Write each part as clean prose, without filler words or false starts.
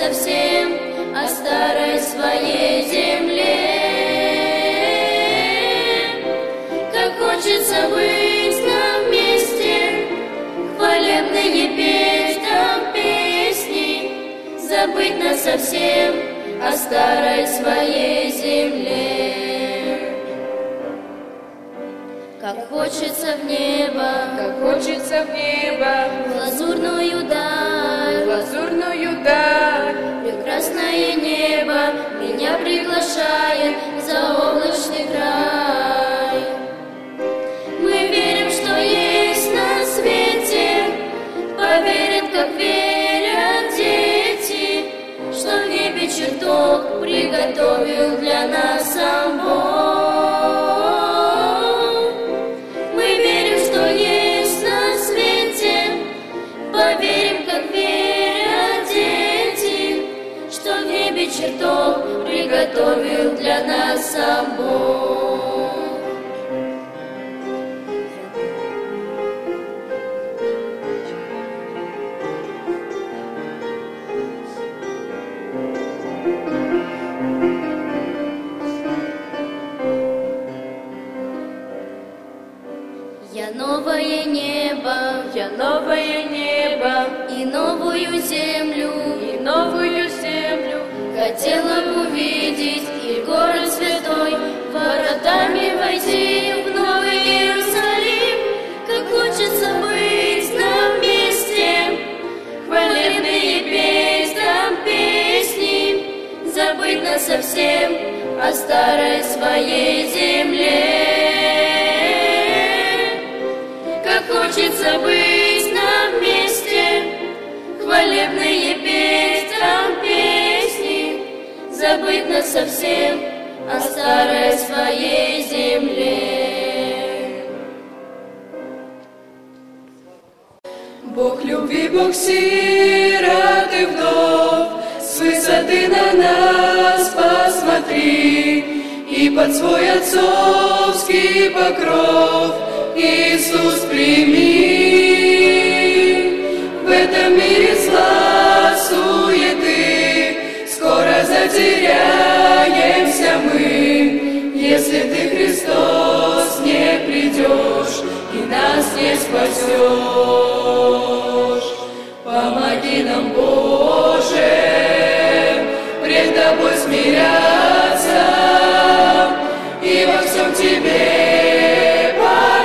совсем о старой своей земле. Как хочется быть нам вместе, хвалебные петь там песни, забыть нас совсем о старой своей земле. Как хочется в небо, как хочется в небо, в лазурную даль, в лазурную даль. Прекрасное небо меня приглашает в заоблачный край. Мы верим, что есть на свете, поверят, как верят дети, что в небе чертог приготовил для нас сам Бог. Поверим, как верят дети, что в небе чертог приготовил для нас сам Бог. Я новое небо, я новое небо, и новую землю, и новую землю хотела бы увидеть, и город святой, воротами войти в Новый Иерусалим. Как хочется быть нам вместе, хвалебные петь там песни, забыть нас совсем о старой своей земле. Как хочется быть нам вместе, хвалебные петь там песни, забыть нас совсем о старой своей земле. Бог любви, Бог сирот и вдов, с высоты на нас посмотри, и под свой отцовский покров Иисус прими. В этом мире зла, суеты, скоро затеряемся мы, если ты, Христос, не придешь и нас не спасешь. Помоги нам, Боже, пред Тобой смиряться и во всем Тебе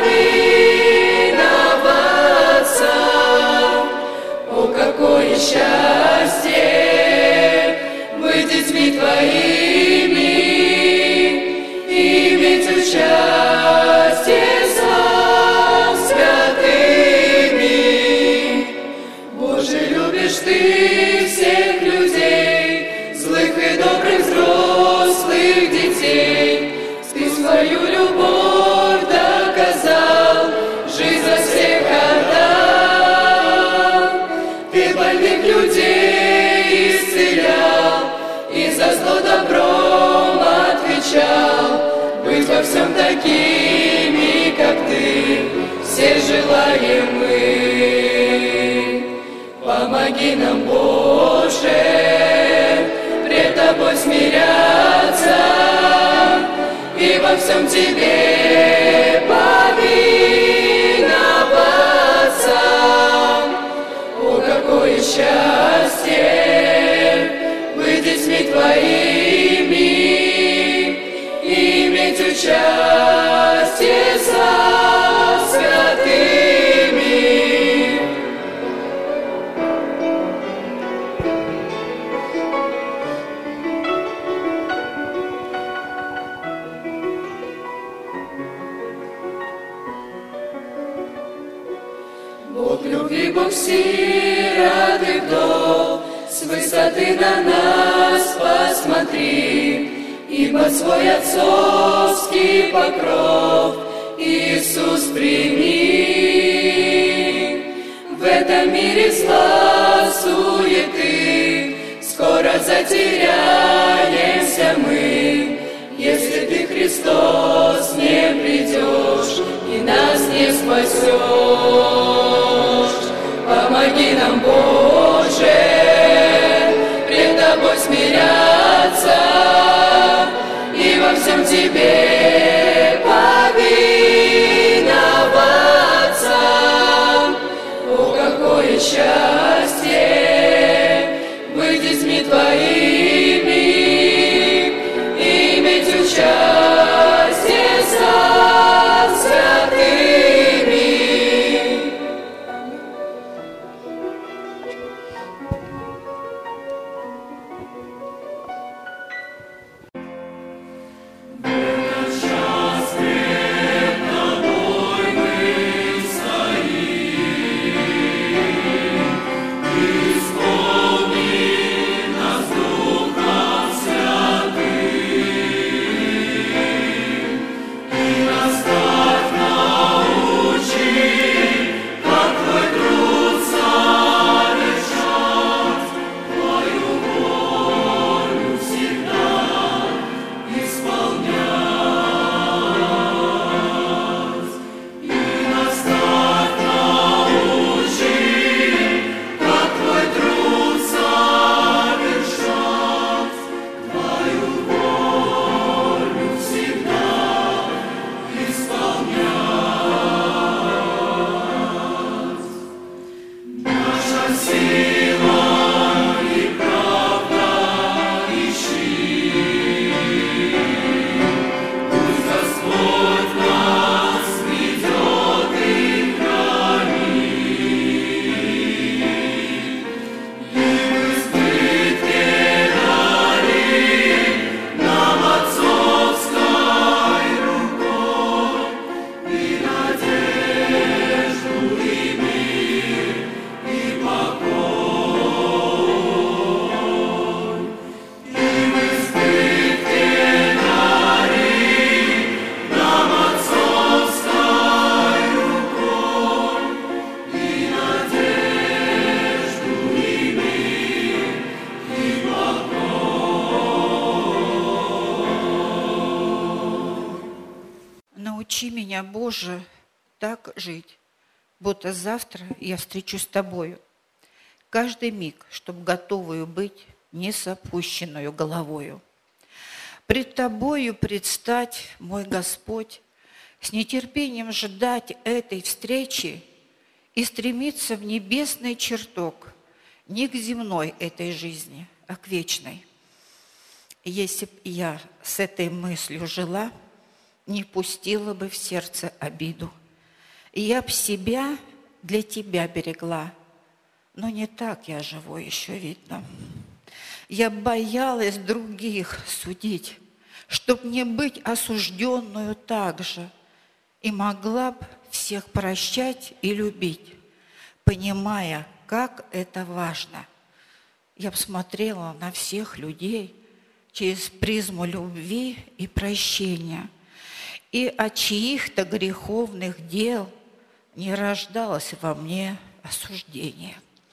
повиноваться. О, какое счастье быть детьми Твоими, иметь участие со святыми. Боже, любишь Ты всех людей, злых и добрых взрослых детей. Ты свою любовь доказал, жизнь за всех отдал. Ты больных людей исцелял и за зло добром отвечал. Быть во всем такими, как Ты, все желаем мы. Помоги нам, Боже, пред Тобой смиряться и во всем Тебе повиноваться. О, какое счастье быть детьми Твоими, иметь участие со святыми. Бог любви, Бог сирот и вдов, с высоты на нас посмотри, и под свой отцовский покров Иисус прими. В этом мире зла, суеты, скоро затеряемся мы, если Ты, Христос, не придешь и нас не спасешь. Помоги нам, Боже, пред смиряться и во всем Тебе повиноваться. О, какое счастье быть детьми Твоими, иметь участие со святыми. Научи меня, Боже, так жить, будто завтра я встречусь с Тобою. Каждый миг, чтоб готовую быть, не с опущенную головою. Пред Тобою предстать, мой Господь, с нетерпением ждать этой встречи и стремиться в небесный чертог, не к земной этой жизни, а к вечной. Если б я с этой мыслью жила, не пустила бы в сердце обиду. И я б себя для Тебя берегла, но не так я живу еще, видно. Я боялась других судить, чтоб не быть осужденную так же, и могла б всех прощать и любить, понимая, как это важно. Я б смотрела на всех людей через призму любви и прощения, и от чьих-то греховных дел не рождалось во мне осуждение.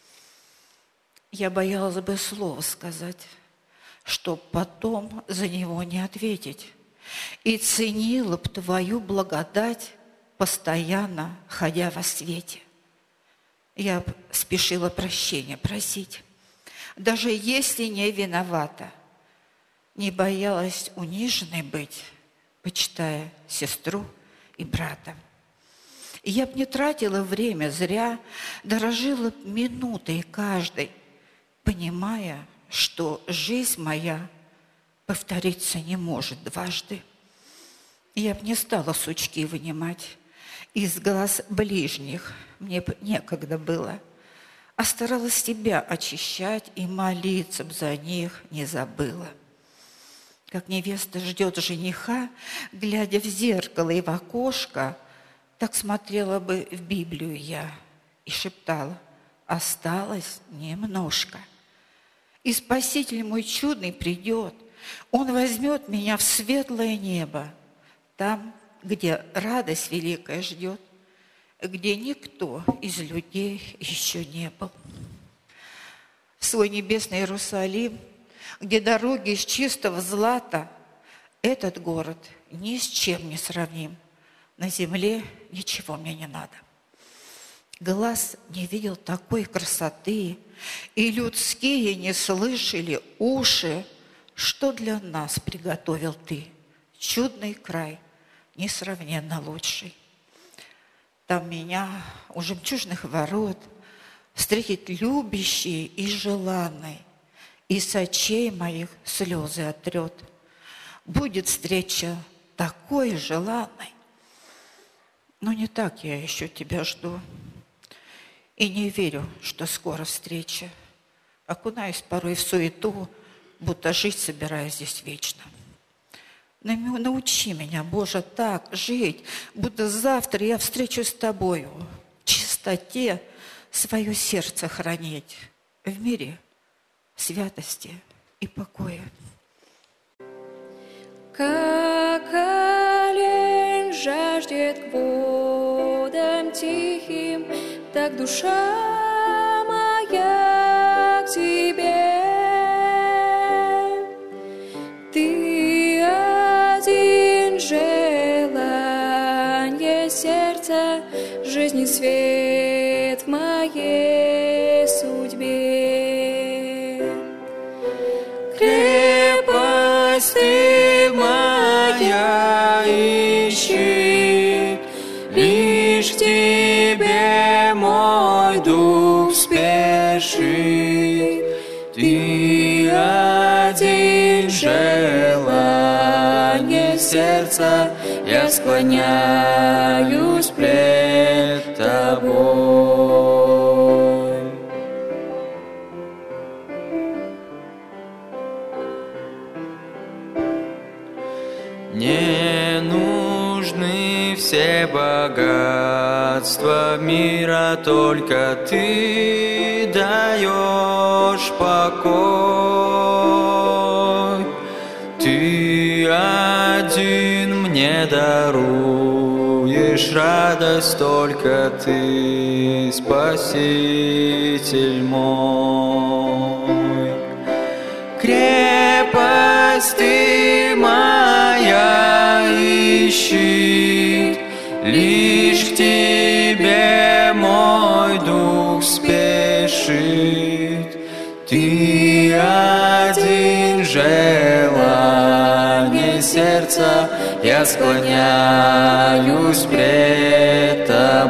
Я боялась бы слова сказать, чтоб потом за него не ответить, и ценила б Твою благодать, постоянно ходя во свете. Я б спешила прощения просить, даже если не виновата, не боялась униженной быть, почитая сестру и брата. И я б не тратила время зря, дорожила б минутой каждой, понимая, что жизнь моя повториться не может дважды. Я б не стала сучки вынимать из глаз ближних, мне б некогда было, а старалась себя очищать и молиться б за них не забыла. Как невеста ждет жениха, глядя в зеркало и в окошко, так смотрела бы в Библию я и шептала: осталось немножко. И Спаситель мой чудный придет, Он возьмет меня в светлое небо, там, где радость великая ждет, где никто из людей еще не был. В свой небесный Иерусалим, где дороги из чистого злата, этот город ни с чем не сравним. На земле ничего мне не надо. глаз не видел такой красоты, и людские не слышали уши, что для нас приготовил Ты, чудный край, несравненно лучший. Там меня у жемчужных ворот встретит любящий и желанный, и с очей моих слезы отрет. Будет встреча такой желанной, но не так я еще тебя жду. И не верю, что скоро встреча. Окунаюсь порой в суету, будто жить собираюсь здесь вечно. Научи меня, Боже, так жить, будто завтра я встречусь с Тобою, в чистоте свое сердце хранить, в мире святости и покоя. Как олень жаждет к водам тихим, так душа моя к Тебе. Ты один желанье сердца, жизни свет в моей судьбе. Крепость Ты моя ищет, лишь к Тебе мой дух спешит. Ты один желанье сердца, я склоняюсь пред Тобой. Не нужны все богатства мира, только Ты даешь покой. Ты один мне даруешь радость, только Ты Спаситель мой. Крепость Ты моя ищет, лишь к Тебе мой дух спешит. Ты один желанье сердца, я склоняюсь пред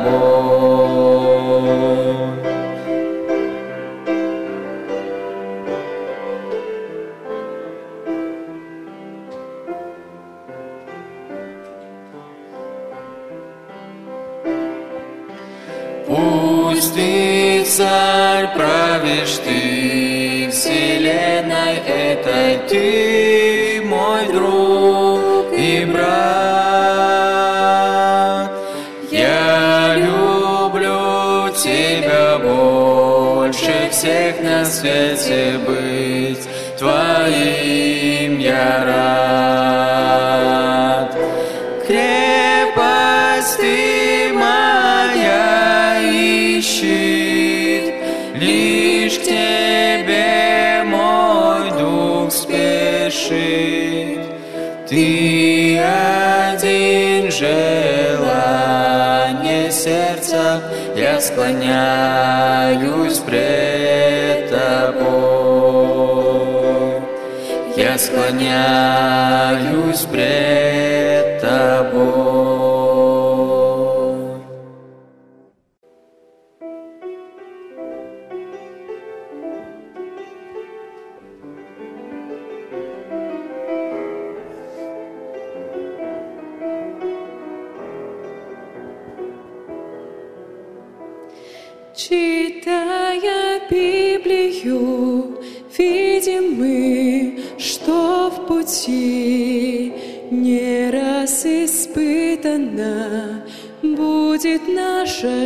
Тобой. Пусть Ты, Царь, правишь Ты вселенной этой, Ты мой друг и брат. Я люблю Тебя больше всех на свете, быть Твоим я рад. Крепость Ты моя ищет, лишь к Тебе мой дух спешит. Ты один желанье сердца, я склоняюсь пред Тобой. Я склоняюсь пред Тобой. Читая Библию, видим мы, что в пути не раз испытана будет наша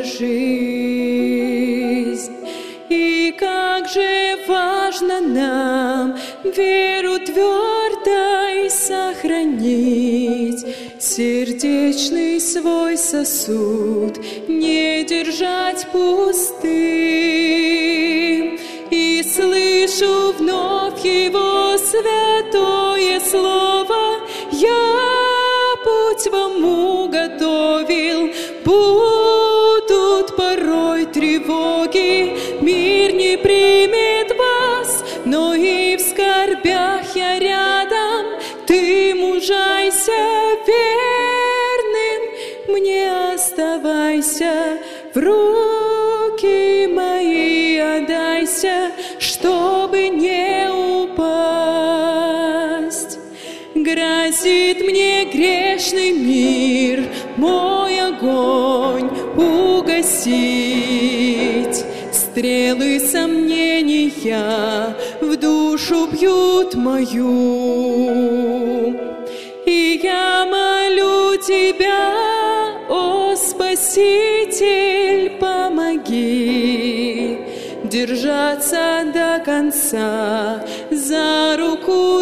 жизнь. И как же важно нам веру твердой сохранить, сердечный свой сосуд не держать пустым. И слышу вновь Его святое слово: «Я путь вам уготовил, будут порой не примет вас, но и в скорбях я рядом. Ты мужайся верным, мне оставайся, в руки мои отдайся, чтобы не упасть. Грозит мне грешный мир, мой огонь угасить. Стрелы сомнения в душу бьют мою. И я молю Тебя, о Спаситель, помоги держаться до конца за руку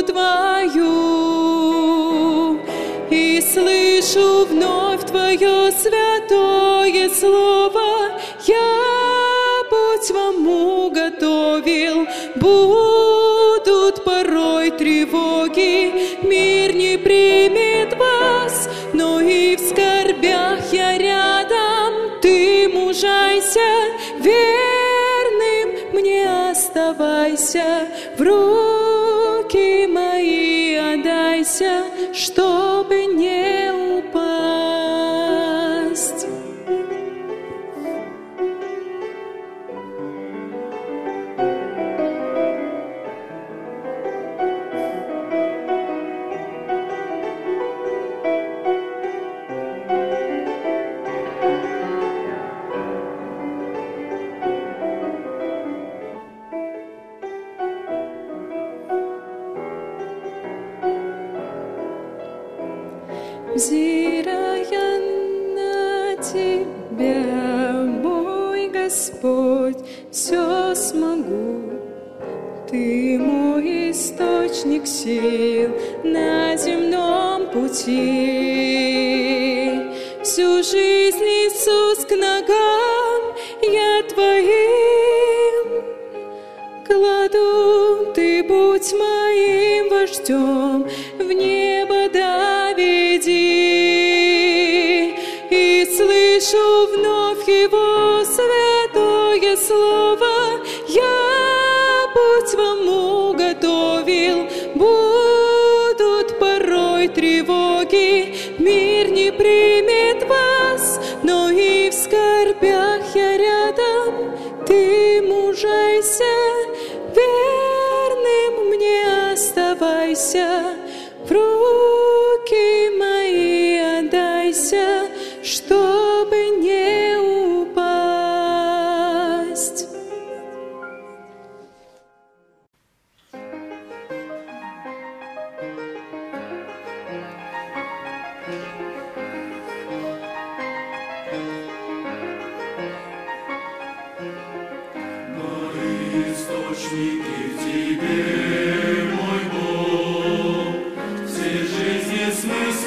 Твою. И слышу вновь Твое святое слово, я путь вам уготовил. Будут порой тревоги, мир не примет вас, но и в скорбях я рядом. Ты мужайся верным, мне оставайся, в руки мои отдайся, чтобы не упасть. Взирая на Тебя, мой Господь, все смогу. Ты мой источник сил на земном пути. Всю жизнь, Иисус, к ногам я Твоим кладу. Ты будь моим вождем, в небо доведи. И слышу вновь Его святое слово, я путь вам уготовил. Будут порой тревоги, мир не примет вас, но и в скорбях я рядом. Ты мужайся верным, мне оставайся, в руки мои отдайся, чтобы не упасть. Источники в Тебе, мой Бог, все жизни смысл.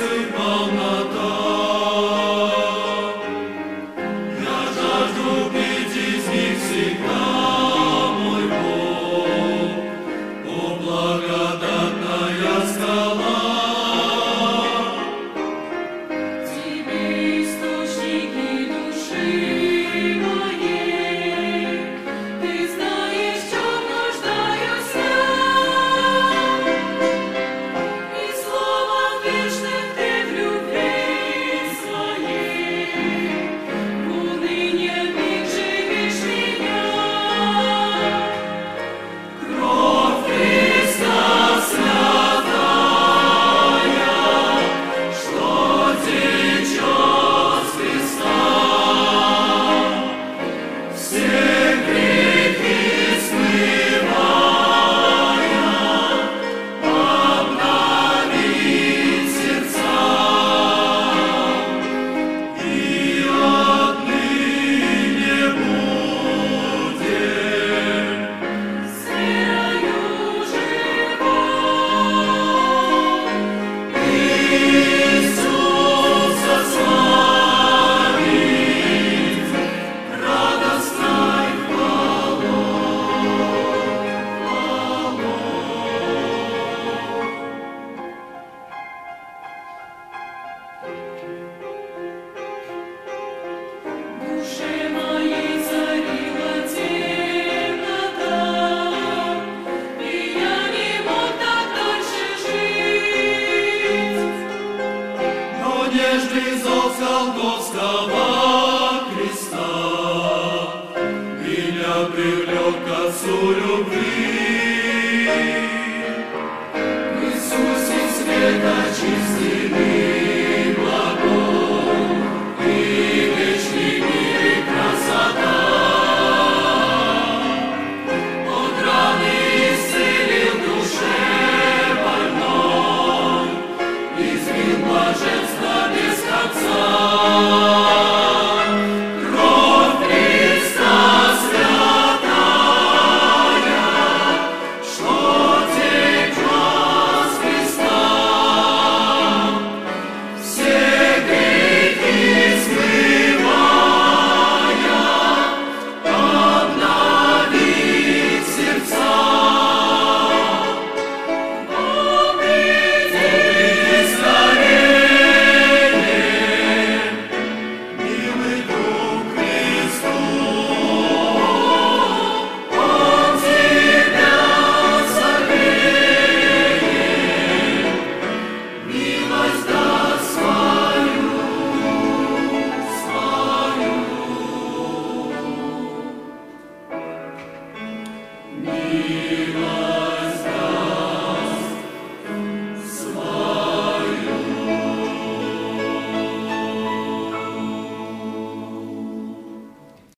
любви.